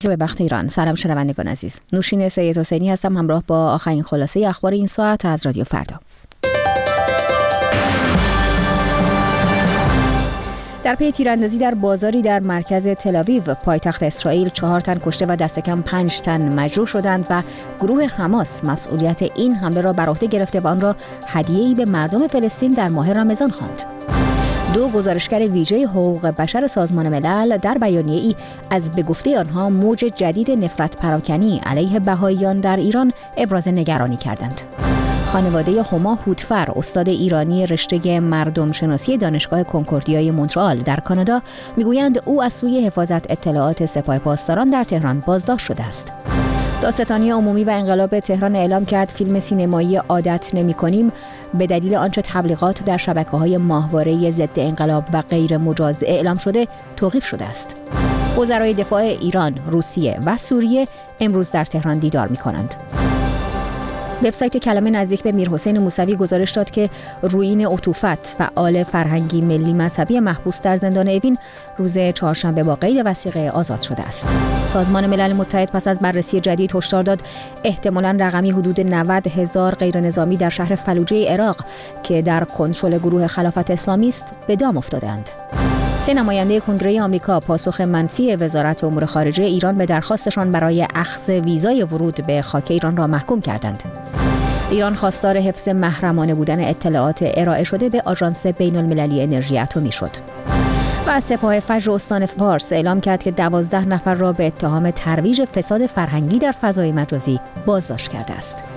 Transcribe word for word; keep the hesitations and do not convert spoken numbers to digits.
به بخت ایران. سلام شنوندگان عزیز. نوشین سید حسینی هستم همراه با آخرین خلاصه اخبار این ساعت از رادیو فردا. در پی تیراندازی در بازاری در مرکز تل‌آویو پایتخت اسرائیل چهار تن کشته و دست کم پنج تن مجروح شدند و گروه حماس مسئولیت این حمله را بر عهده گرفته و آن را هدیه‌ای به مردم فلسطین در ماه رمضان خواند. دو گزارشگر ویژه حقوق بشر سازمان ملل در بیانیه‌ای از به گفته آنها موج جدید نفرت پراکنی علیه بهائیان در ایران ابراز نگرانی کردند. خانواده هما هوتفر، استاد ایرانی رشته مردم شناسی دانشگاه کنکوردیای مونترآل در کانادا، میگویند او از سوی حفاظت اطلاعات سپاه پاسداران در تهران بازداشت شده است. دادستانی عمومی و انقلاب تهران اعلام کرد فیلم سینمایی عادت نمی‌کنیم به دلیل آنچه تبلیغات در شبکه‌های ماهواره ضد انقلاب و غیر مجاز اعلام شده توقیف شده است. وزرای دفاع ایران، روسیه و سوریه امروز در تهران دیدار می‌کنند. وبسایت کلمه نزدیک به میرحسین موسوی گزارش داد که رویین عطوفت، فعال فرهنگی ملی مذهبی محبوس در زندان اوین، روز چهارشنبه با قید وثیقه آزاد شده است. سازمان ملل متحد پس از بررسی جدید هشدار داد احتمالاً رقمی حدود نود هزار غیرنظامی در شهر فلوجه عراق که در کنترل گروه خلافت اسلامی است به دام افتادند. سه نماینده کنگره آمریکا پاسخ منفی وزارت امور خارجه ایران به درخواستشان برای اخذ ویزای ورود به خاک ایران را محکوم کردند. ایران خواستار حفظ محرمانه بودن اطلاعات ارائه شده به آژانس بین‌المللی انرژی اتمی شد. و سپاه فجر استان فارس اعلام کرد که دوازده نفر را به اتهام ترویج فساد فرهنگی در فضای مجازی بازداشت کرده است.